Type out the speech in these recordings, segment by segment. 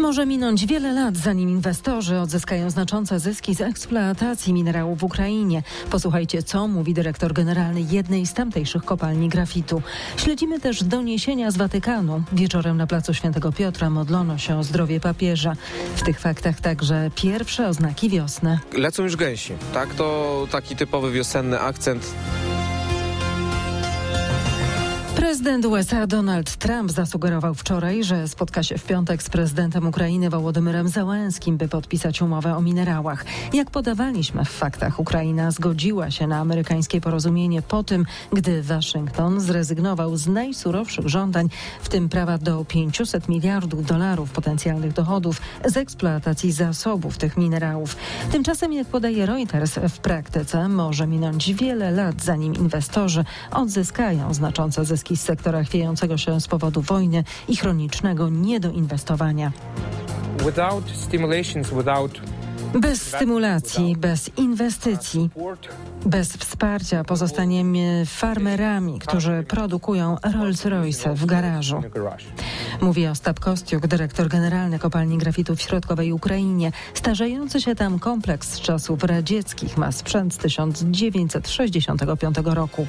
Może minąć wiele lat, zanim inwestorzy odzyskają znaczące zyski z eksploatacji minerałów w Ukrainie. Posłuchajcie, co mówi dyrektor generalny jednej z tamtejszych kopalni grafitu. Śledzimy też doniesienia z Watykanu. Wieczorem na placu Świętego Piotra modlono się o zdrowie papieża. W tych faktach także pierwsze oznaki wiosny. Lecą już gęsi, tak? To taki typowy wiosenny akcent. Prezydent USA Donald Trump zasugerował wczoraj, że spotka się w piątek z prezydentem Ukrainy Wołodymyrem Zełenskim, by podpisać umowę o minerałach. Jak podawaliśmy w faktach, Ukraina zgodziła się na amerykańskie porozumienie po tym, gdy Waszyngton zrezygnował z najsurowszych żądań, w tym prawa do $500 miliardów potencjalnych dochodów z eksploatacji zasobów tych minerałów. Tymczasem, jak podaje Reuters, w praktyce może minąć wiele lat, zanim inwestorzy odzyskają znaczące zyski z sektora chwiejącego się z powodu wojny i chronicznego niedoinwestowania. Bez stymulacji, bez inwestycji, bez wsparcia pozostaniemy farmerami, którzy produkują Rolls-Royce w garażu. Mówi Ostap Kostiuk, dyrektor generalny kopalni grafitu w środkowej Ukrainie. Starzejący się tam kompleks z czasów radzieckich ma sprzęt z 1965 roku.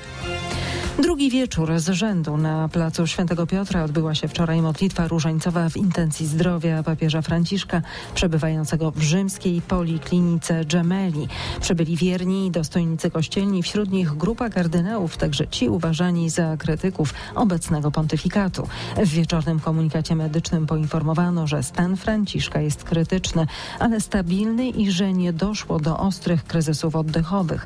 Drugi wieczór z rzędu na placu Świętego Piotra odbyła się wczoraj modlitwa różańcowa w intencji zdrowia papieża Franciszka, przebywającego w rzymskiej poliklinice Gemelli. Przybyli wierni i dostojnicy kościelni, wśród nich grupa kardynałów, także ci uważani za krytyków obecnego pontyfikatu. W wieczornym komunikacie medycznym poinformowano, że stan Franciszka jest krytyczny, ale stabilny i że nie doszło do ostrych kryzysów oddechowych.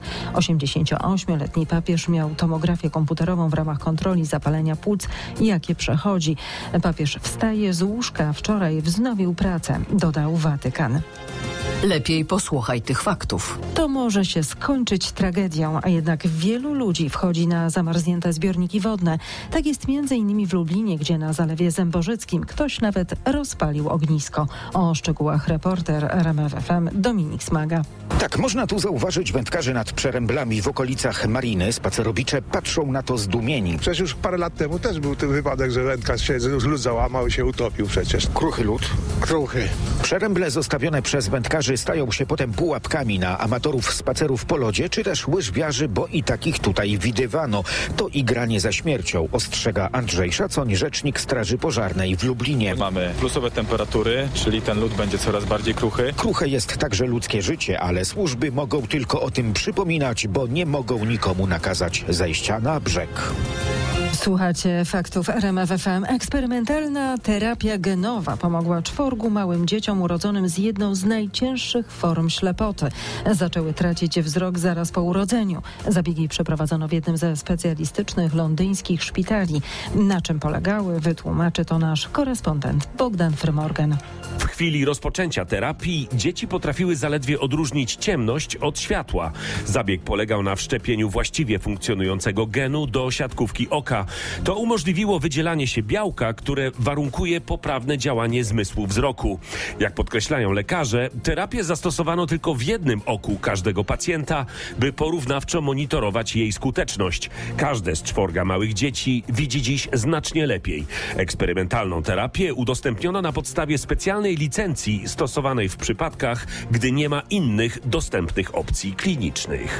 88-letni papież miał tomografię komputerową w ramach kontroli zapalenia płuc, jakie przechodzi. Papież wstaje z łóżka, wczoraj wznowił pracę, dodał Watykan. Lepiej posłuchaj tych faktów. To może się skończyć tragedią, a jednak wielu ludzi wchodzi na zamarznięte zbiorniki wodne. Tak jest m.in. w Lublinie, gdzie na Zalewie Zębożyckim ktoś nawet rozpalił ognisko. O szczegółach reporter RMF FM Dominik Smaga. Tak, można tu zauważyć wędkarzy nad Przeręblami w okolicach Mariny. Spacerobicze patrzą na to zdumieni. Przecież już parę lat temu też był ten wypadek, że wędkarz się lód załamał i się utopił przecież. Kruchy lód. Kruchy. Przeręble zostawione przez wędkarzy stają się potem pułapkami na amatorów spacerów po lodzie, czy też łyżwiarzy, bo i takich tutaj widywano. To igranie za śmiercią, ostrzega Andrzej Szacoń, rzecznik Straży Pożarnej w Lublinie. Mamy plusowe temperatury, czyli ten lód będzie coraz bardziej kruchy. Kruche jest także ludzkie życie, ale służby mogą tylko o tym przypominać, bo nie mogą nikomu nakazać zejścia na brzeg. Słuchacie faktów RMF FM. Eksperymentalna terapia genowa pomogła 4 małym dzieciom urodzonym z jedną z najcięższych form ślepoty. Zaczęły tracić wzrok zaraz po urodzeniu. Zabiegi przeprowadzono w jednym ze specjalistycznych londyńskich szpitali. Na czym polegały, wytłumaczy to nasz korespondent Bogdan Frymorgan. W chwili rozpoczęcia terapii dzieci potrafiły zaledwie odróżnić ciemność od światła. Zabieg polegał na wszczepieniu właściwie funkcjonującego genu do siatkówki oka. To umożliwiło wydzielanie się białka, które warunkuje poprawne działanie zmysłu wzroku. Jak podkreślają lekarze, terapię zastosowano tylko w jednym oku każdego pacjenta, by porównawczo monitorować jej skuteczność. Każde z 4 małych dzieci widzi dziś znacznie lepiej. Eksperymentalną terapię udostępniono na podstawie specjalnej licencji stosowanej w przypadkach, gdy nie ma innych dostępnych opcji klinicznych.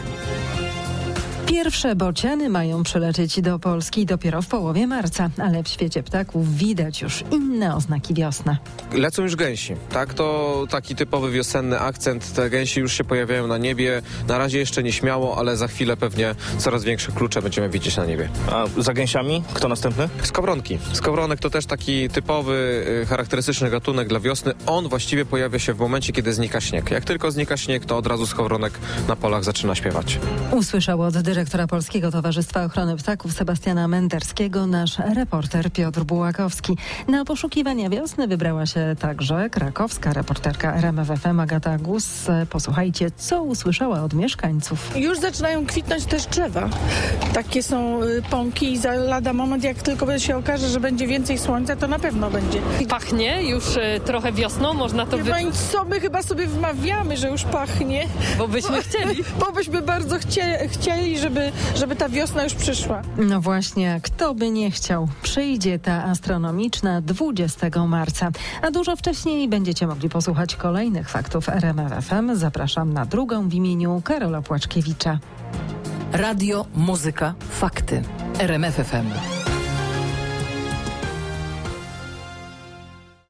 Pierwsze bociany mają przylecieć do Polski dopiero w połowie marca, ale w świecie ptaków widać już inne oznaki wiosny. Lecą już gęsi, tak? To taki typowy wiosenny akcent. Te gęsi już się pojawiają na niebie. Na razie jeszcze nie śmiało, ale za chwilę pewnie coraz większe klucze będziemy widzieć na niebie. A za gęsiami kto następny? Skowronki. Skowronek to też taki typowy, charakterystyczny gatunek dla wiosny. On właściwie pojawia się w momencie, kiedy znika śnieg. Jak tylko znika śnieg, to od razu skowronek na polach zaczyna śpiewać. Usłyszał od dyrektora Polskiego Towarzystwa Ochrony Ptaków Sebastiana Menderskiego nasz reporter Piotr Bułakowski. Na poszukiwania wiosny wybrała się także krakowska reporterka RMF FM Agata Gus. Posłuchajcie, co usłyszała od mieszkańców. Już zaczynają kwitnąć też drzewa. Takie są pąki i za lada moment, jak tylko się okaże, że będzie więcej słońca, to na pewno będzie. Pachnie już trochę wiosną, można to co my chyba sobie wmawiamy, że już pachnie. Bo byśmy chcieli. Bo byśmy bardzo chcieli, żeby ta wiosna już przyszła. No właśnie, kto by nie chciał. Przyjdzie ta astronomiczna 20 marca. A dużo wcześniej będziecie mogli posłuchać kolejnych faktów RMF FM. Zapraszam na drugą w imieniu Karola Płaczkiewicza. Radio, muzyka, fakty. RMF FM.